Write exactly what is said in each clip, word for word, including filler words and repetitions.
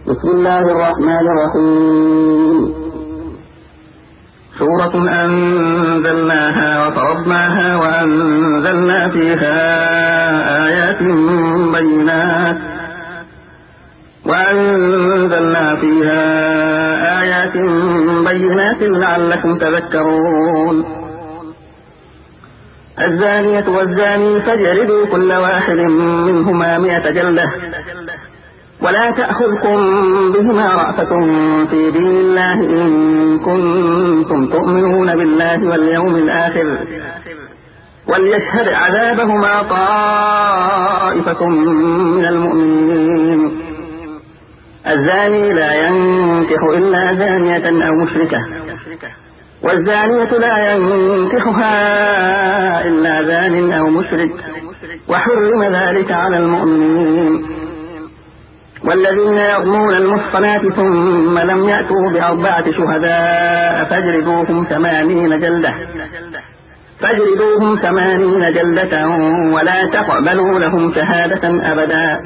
بسم الله الرحمن الرحيم. سورة أنزلناها وفرضناها وأنزلنا فيها آيات بينات وأنزلنا فيها آيات بينات لعلكم تذكرون. الزانية والزاني فاجلدوا كل واحد منهما مئة جلدة ولا تأخذكم بهما رأفة في دين الله إن كنتم تؤمنون بالله واليوم الآخر وليشهد عذابهما طائفة من المؤمنين. الزاني لا ينكح إلا زانية أو مشركة والزانية لا ينكحها إلا زان أو مشرك وحرم ذلك على المؤمنين. والذين يرمون المحصنات ثم لم يأتوا بأربعة شهداء فاجلدوهم ثمانين جلدة فاجلدوهم ثمانين جلدة ولا تقبلوا لهم شهادة أبدا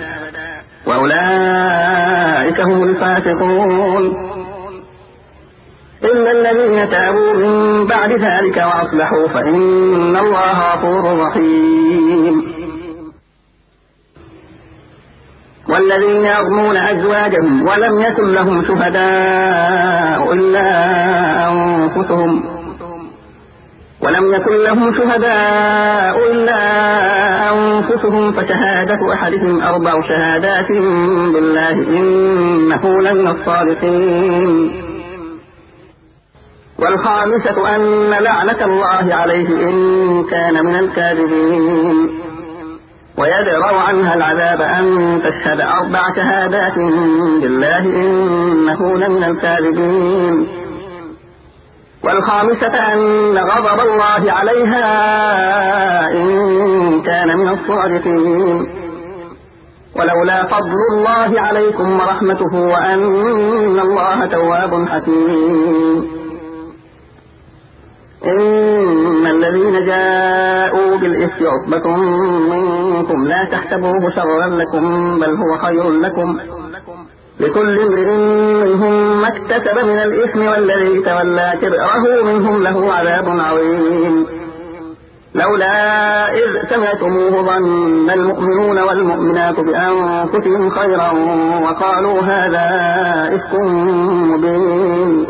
وأولئك هم الفاسقون إلا الذين تابوا من بعد ذلك وأصلحوا فإن الله غفور رحيم. والذين يرمون أزواجهم ولم يكن لهم شهداء إلا أنفسهم ولم يكن لهم شهداء إلا أنفسهم فشهادة أحدهم أربع شهادات بالله إنه لمن الصادقين. والخامسة أن لعنة الله عليه إن كان من الكاذبين. ويدرأ عنها العذاب أن تشهد أربع شهادات بالله إنه لمن الكاذبين. والخامسة أن غضب الله عليها إن كان من الصادقين. ولولا فضل الله عليكم ورحمته وأن الله تواب حكيم. إن الذين جاءوا بالإفك عصبة منكم لا تحسبوه شرا لكم بل هو خير لكم لكل امرئ منهم ما اكتسب من الإثم والذي تولى كبره منهم له عذاب عظيم. لولا إذ سمعتموه ظن المؤمنون والمؤمنات بأنفسهم خيرا وقالوا هذا إفك مبين.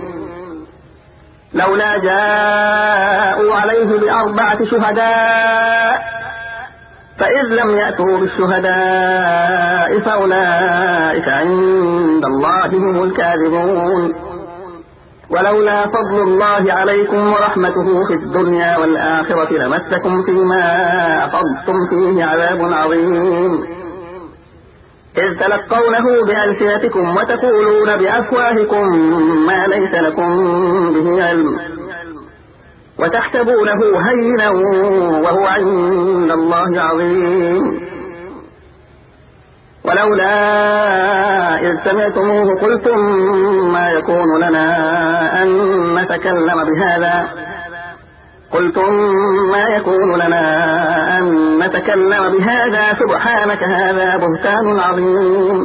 لولا جاءوا عليه بأربعة شهداء فإذ لم يأتوا بالشهداء فأولئك عند الله هم الكاذبون. ولولا فضل الله عليكم ورحمته في الدنيا والآخرة لمسكم فيما أخذتم فيه عذاب عظيم إذ تلقونه بألسنتكم وتقولون بأفواهكم ما ليس لكم به علم وتحسبونه هينا وهو عند الله عظيم. ولولا إذ سمعتموه قلتم ما يكون لنا أن نتكلم بهذا قلتم ما يكون لنا أن نتكلم بهذا سبحانك هذا بهتان عظيم.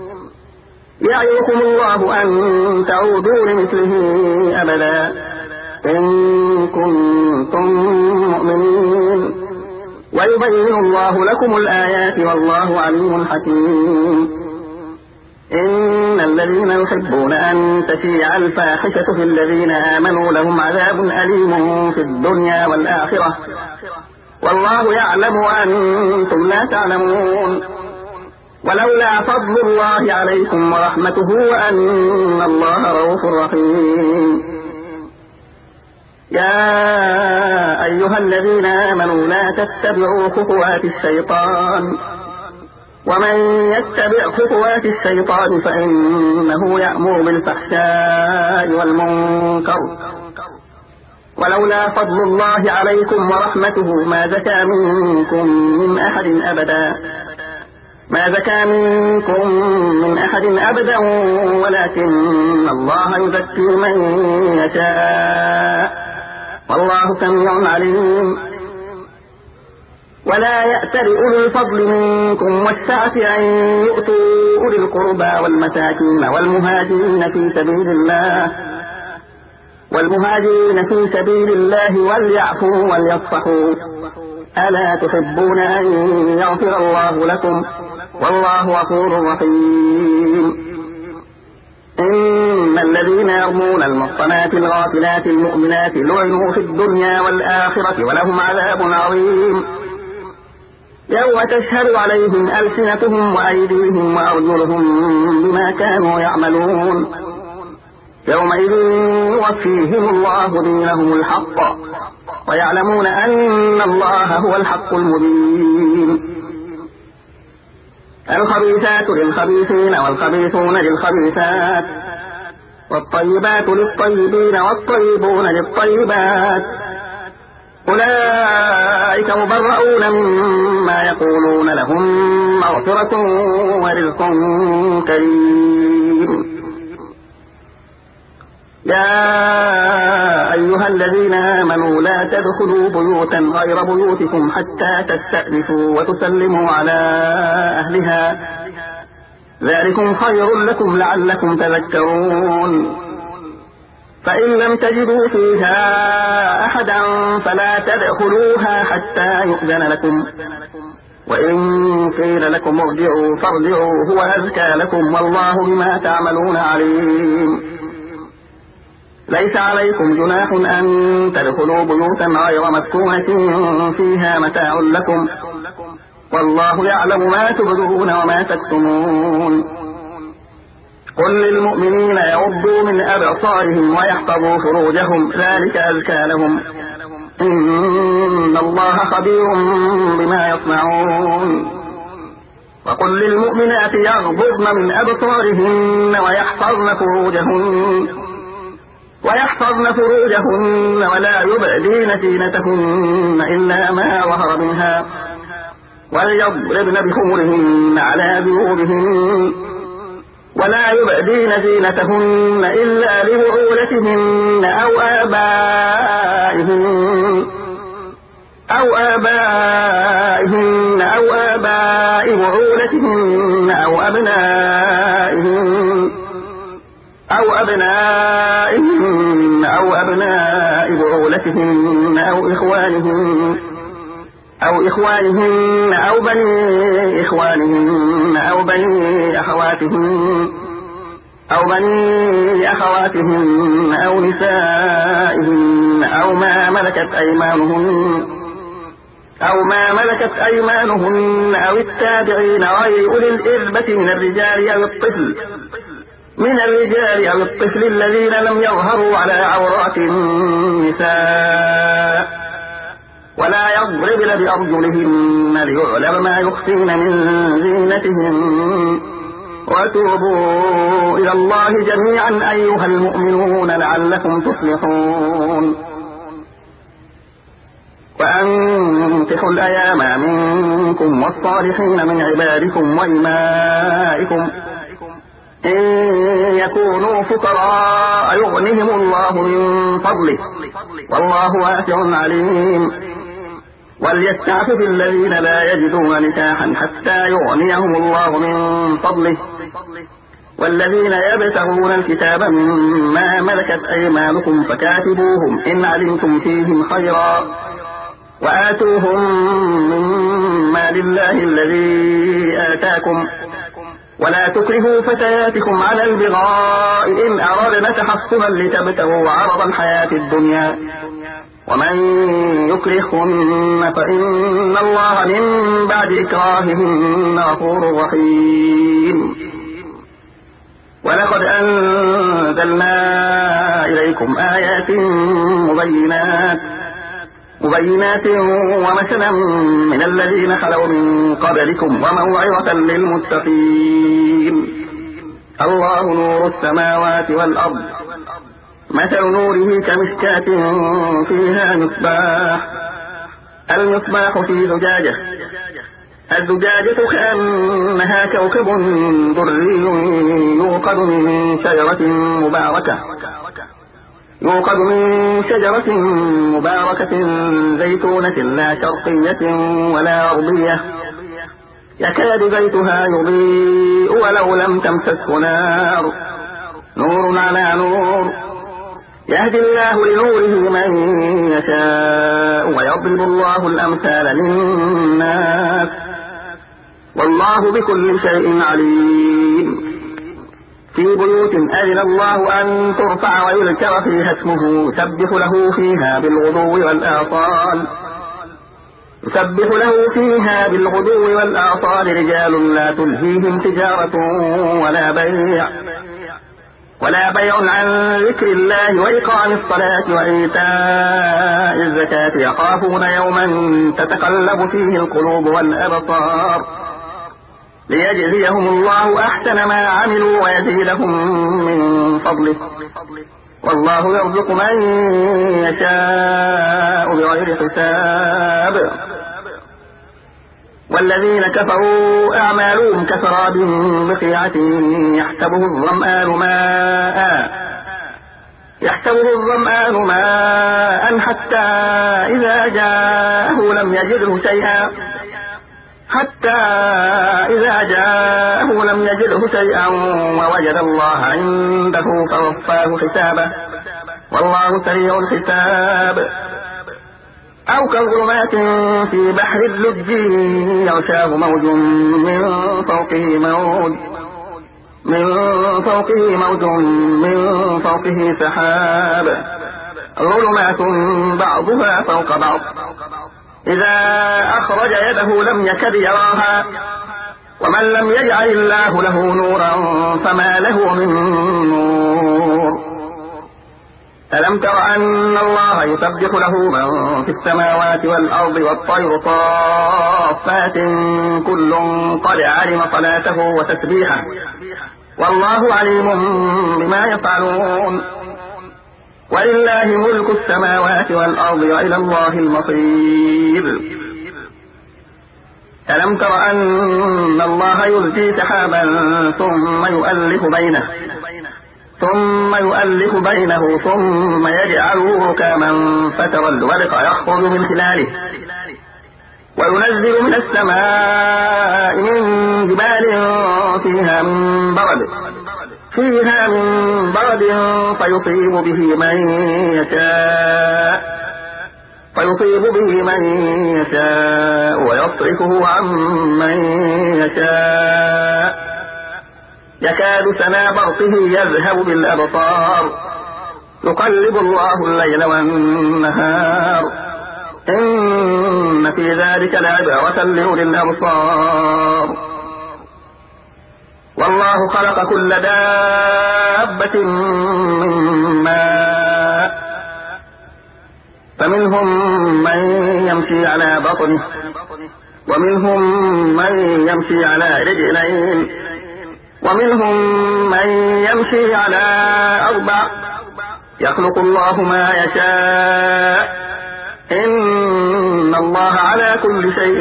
يعظكم الله أن تعودوا لمثله أبدا إن كنتم مؤمنين ويبين الله لكم الآيات والله عليم حكيم. إن الذين يحبون أن تشيع الفاحشة في الذين آمنوا لهم عذاب أليم في الدنيا والآخرة والله يعلم وأنتم لا تعلمون. ولولا فضل الله عليكم ورحمته وأن الله رؤوف رحيم. يا أيها الذين آمنوا لا تتبعوا خطوات الشيطان ومن يتبع خطوات الشيطان فإنه يأمر بالفحشاء والمنكر ولولا فضل الله عليكم ورحمته ما زكى منكم من أحد أبدا ما زكى منكم من أحد أبدا ولكن الله يزكي من يشاء والله سميع عليم. ولا يأتل أولو الفضل منكم والسعة أن يؤتوا أولي القربى والمساكين والمهاجرين في سبيل الله والمهاجرين في سبيل الله وليعفوا وليصفحوا ألا تحبون أن يغفر الله لكم والله غفور رحيم. إن الذين يرمون المحصنات الغافلات المؤمنات لعنوا في الدنيا والآخرة ولهم عذاب عظيم يوم تشهد عليهم ألسنتهم وأيديهم وأرجلهم بما كانوا يعملون يومئذ يوفيهم الله دينهم الحق ويعلمون أن الله هو الحق المبين. الخبيثات للخبيثين والخبيثون للخبيثات والطيبات للطيبين والطيبون للطيبات أولئك مبرؤون مما يقولون لهم مغفرة ورزق كريم. يا أيها الذين آمنوا لا تدخلوا بيوتا غير بيوتكم حتى تستأنسوا وتسلموا على أهلها ذلكم خير لكم لعلكم تذكرون. فإن لم تجدوا فيها أحدا فلا تدخلوها حتى يؤذن لكم وإن قيل لكم ارجعوا فارجعوا هو أزكى لكم والله بما تعملون عليم. ليس عليكم جناح أن تدخلوا بيوتا غير مسكونة فيها متاع لكم والله يعلم ما تبدون وما تكتمون. قل للمؤمنين يغضوا من أبصارهم ويحفظوا فروجهم ذلك أزكى لهم إن الله خبير بما يصنعون. وقل للمؤمنات يغضضن من أبصارهن ويحفظن فروجهن ويحفظن فروجهن ولا يبدين زينتهن إلا ما ظهر منها وليضربن بخمرهن على جيوبهن ولا يبدين زينتهن إلا لبعولتهن أو آبائهن أو آبائهن أو آباء بعولتهن أو أبنائهن أو أبنائهن أو أبناء بعولتهن أو إخوانهن أو إخوانهن أو بني إخوانهن أو بني أخواتهن أو بني أخواتهن أو نسائهن أو ما ملكت أيمانهن أو ما ملكت أيمانهن أو التابعين غير أولي الإربة من الرجال أو الطفل من الرجال أو الطفل الذين لم يظهروا على عورات النساء ولا يضربن بأرجلهن ليعلم ما يخفين من زينتهن وتوبوا إلى الله جميعا أيها المؤمنون لعلكم تفلحون. وأنكحوا الأيام منكم والصالحين من عبادكم وإمائكم إن يكونوا فقراء يغنهم الله من فضله والله واسع عليم. وليستعفف الذين لا يجدون نكاحا حتى يغنيهم الله من فضله والذين يبتغون الكتاب مما ملكت أيمانكم فكاتبوهم إن علمتم فيهم خيرا وآتوهم مما لله الذي آتاكم ولا تكرهوا فتياتكم على البغاء إن أردنا تحصنا لتبتغوا عرض الحياة الدنيا ومن يكرهن فإن الله من بعد إكراههن غفور رحيم. ولقد أنزلنا إليكم آيات مبينات مبينات ومثلا من الذين خلوا من قبلكم وموعظة للمتقين. الله نور السماوات والأرض مثل نوره كمشكاة فيها مصباح المصباح في زجاجة الزجاجة كأنها كوكب دري يوقد من شجرة مباركة يوقد من شجرة مباركة زيتونة لا شرقية ولا غربية يكاد زيتها يضيء ولو لم تمسسه نار نور على نور يهدي الله لنوره من يشاء ويضرب الله الأمثال للناس والله بكل شيء عليم في بيوت أذن الله أن ترفع ويذكر فيها اسمه يسبح له فيها بالغدو والآصال يسبح له فيها بالغدو والآصال رجال لا تلهيهم تجارة ولا بيع ولا بيع عن ذكر الله وإقام الصلاة وإيتاء الزكاة يخافون يوما تتقلب فيه القلوب والأبصار ليجزيهم الله أحسن ما عملوا ويزيدهم من فضله والله يرزق من يشاء بغير حساب والذين كفروا أعمالهم كسراب بقيعة يحسبه الظمآن ماء يحسبه الظمآن ماء حتى إذا جاءه لم يجده شيئا حتى إذا جاءه لم يجده شيئا ووجد الله عنده فوفاه حسابه والله سريع الحساب أو كظلمات في بحر اللج يغشاه موج من فوقه موج من فوقه موج من فوقه سحاب ظلمات بعضها فوق بعض إذا أخرج يده لم يكد يراها ومن لم يجعل الله له نورا فما له من نور ألم تر أن الله يسبح له من في السماوات والأرض والطير صافات كل قد علم صلاته وتسبيحه والله عليم بما يفعلون ولله ملك السماوات والأرض وإلى الله المصير ألم تر أن الله يزجي سحابا ثم يؤلف بينه ثم يؤلف بينه ثم يجعله ركاما فترى الودق يخرج من خلاله وينزل من السماء من جبال فيها من برد فيها من برد فيصيب به من يشاء فيصيب به من يشاء ويصرفه عن من يشاء يكاد سنا برقه يذهب بالأبصار يقلب الله الليل والنهار إن في ذلك لعبرة لأولي الأبصار والله خلق كل دابة من ماء فمنهم من يمشي على بطنه ومنهم من يمشي على رجلين ومنهم من يمشي على أربع يخلق الله ما يشاء إن الله على كل شيء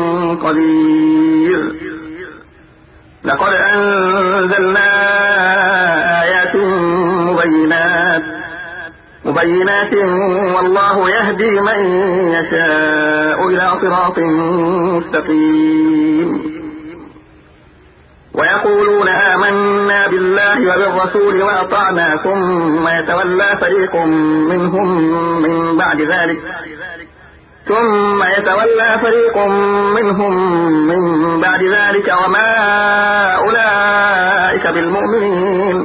قدير لقد أنزلنا آيات مبينات مبينات والله يهدي من يشاء إلى صراط مستقيم ويقولون آمنا بالله وبالرسول وأطعنا ثم يتولى فريق منهم من بعد ذلك ثم يتولى فريق منهم من بعد ذلك وما أولئك بالمؤمنين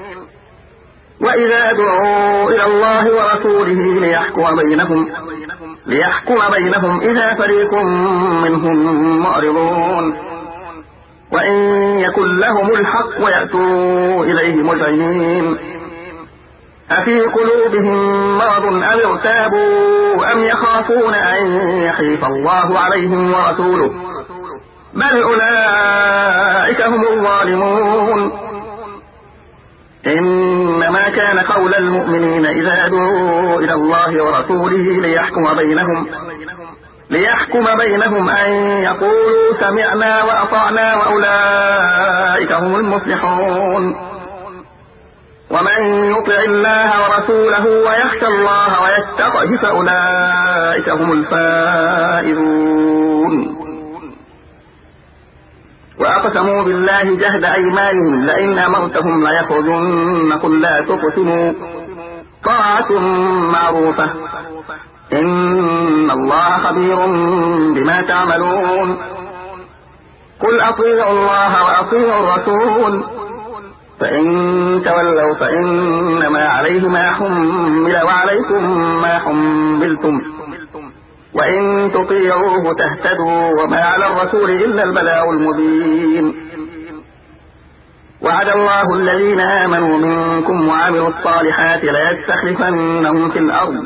وإذا دعوا إلى الله ورسوله ليحكم بينهم ليحكم بينهم إذا فريق منهم معرضون وإن يكن لهم الحق ويأتوا إليه مذعنين أفي قلوبهم مرض أم ارتابوا أم يخافون أن يحيف الله عليهم ورسوله بل أولئك هم الظالمون إنما كان قول المؤمنين إذا دعوا إلى الله ورسوله ليحكم بينهم ليحكم بينهم أن يقولوا سمعنا وأطعنا وأولئك هم المفلحون ومن يطع الله ورسوله ويخشى الله ويتقه فأولئك هم الفائزون وأقسموا بالله جهد أيمانهم لئن أمرتهم ليخرجن قل لا تقسموا طاعة معروفة إن الله خبير بما تعملون قل أطيعوا الله وأطيعوا الرسول فإن تولوا فإنما عليه ما حمل وعليكم ما حملتم وإن تطيعوه تهتدوا وما على الرسول إلا البلاغ المبين وعد الله الذين آمنوا منكم وعملوا الصالحات ليستخلفنهم في الأرض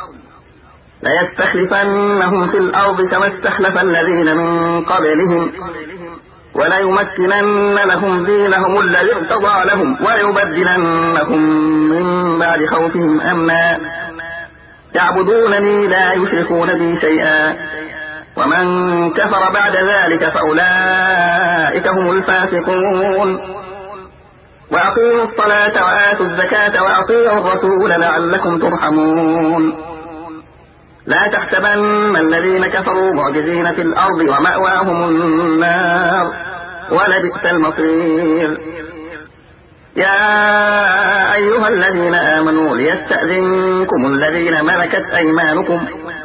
ليستخلفنهم في الأرض كما استخلف الذين من قبلهم وليمكنن لهم دينهم الذي ارتضى لهم وليبدلنهم من بعد خوفهم أمنا يعبدونني لا يشركون بي شيئا ومن كفر بعد ذلك فأولئك هم الفاسقون وأقيموا الصلاة وآتوا الزكاة وأطيعوا الرسول لعلكم ترحمون لا تحسبن الذين كفروا معجزين في الأرض ومأواهم النار ولبئس المصير يا أيها الذين آمنوا ليستأذنكم الذين ملكت أيمانكم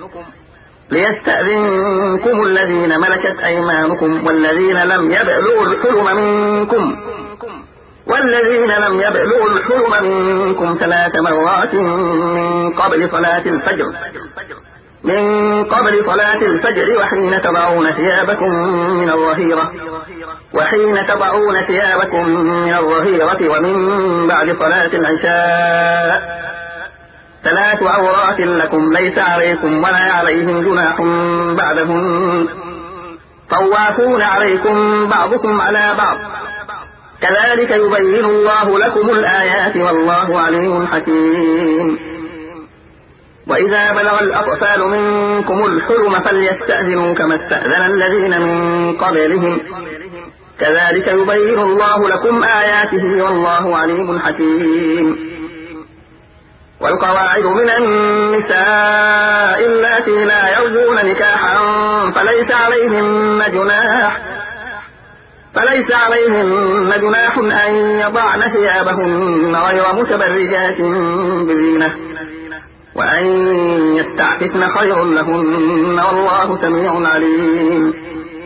ليستأذنكم الذين ملكت أيمانكم والذين لم يبلغوا الحلم منكم والذين لم يبلغوا الحلم منكم ثلاث مرات من قبل صلاة الفجر من قبل صلاة الفجر وحين تضعون ثيابكم من الظهيرة وحين تضعون ثيابكم من الظهيرة ومن بعد صلاة العشاء ثلاث عورات لكم ليس عليكم ولا عليهم جناح بعدهن طوافون عليكم بعضكم على بعض كذلك يبين الله لكم الآيات والله عليم حكيم وإذا بلغ الأطفال منكم الحلم فليستأذنوا كما استأذن الذين من قبلهم كذلك يبين الله لكم آياته والله عليم حكيم والقواعد من النساء اللاتي لا يرجون نكاحا فليس عليهن جناح فليس عليهن جناح أن يضعن ثيابهن غير متبرجات بزينة وأن يستعففن خير لهن والله سميع عليم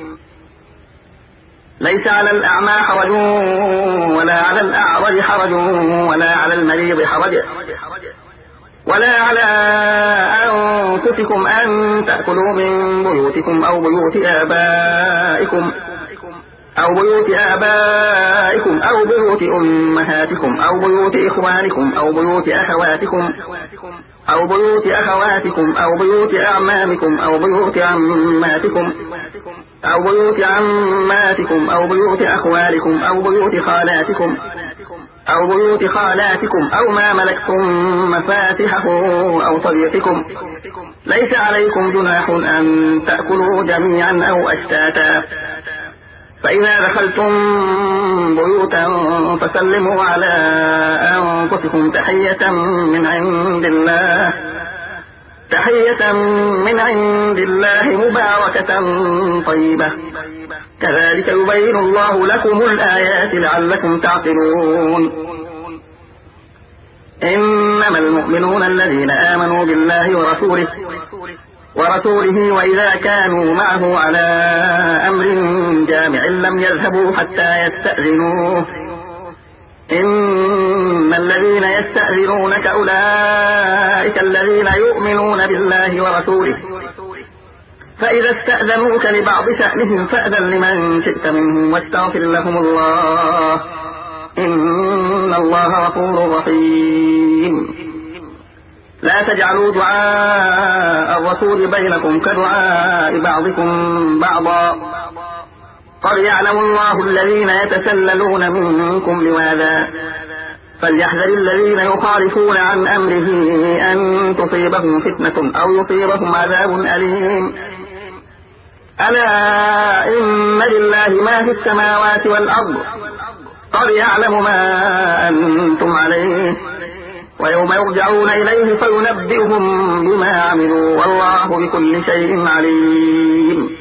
ليس على الأعمى حرج ولا على الأعرج حرج ولا على المريض حرج ولا على أنفسكم أن تأكلوا من بيوتكم أو بيوت آبائكم أو بيوت آبائكم أو بيوت أمهاتكم أو بيوت إخوانكم أو بيوت أخواتكم أو بيوت أخواتكم أو بيوت أعمامكم أو بيوت عماتكم أو بيوت عماتكم أو بيوت أخوالكم أو بيوت خالاتكم أو بيوت خالاتكم أو ما ملكتم مفاتحه أو صديقكم ليس عليكم جناح أن تأكلوا جميعا أو أشتاتا فإذا دخلتم بيوتا فسلموا على أنفسكم تحية من عند الله تحية من عند الله مباركة طيبة كذلك يبين الله لكم الآيات لعلكم تعقلون إنما المؤمنون الذين آمنوا بالله ورسوله ورسوله وإذا كانوا معه على أمر جامع لم يذهبوا حتى يستأذنوه إن الذين يستأذنونك أولئك الذين يؤمنون بالله ورسوله فإذا استأذنوك لبعض شأنهم فأذن لمن شئت منهم واستغفر لهم الله إن الله غفور رحيم لا تجعلوا دعاء الرسول بينكم كدعاء بعضكم بعضا قد يعلم الله الذين يتسللون منكم لواذا فليحذر الذين يخالفون عن أمره أن تصيبهم فتنة أو يصيبهم عذاب أليم ألا إن لله ما في السماوات والأرض قد يعلم ما أنتم عليه ويوم يرجعون إليه فينبئهم بما عملوا والله بكل شيء عليم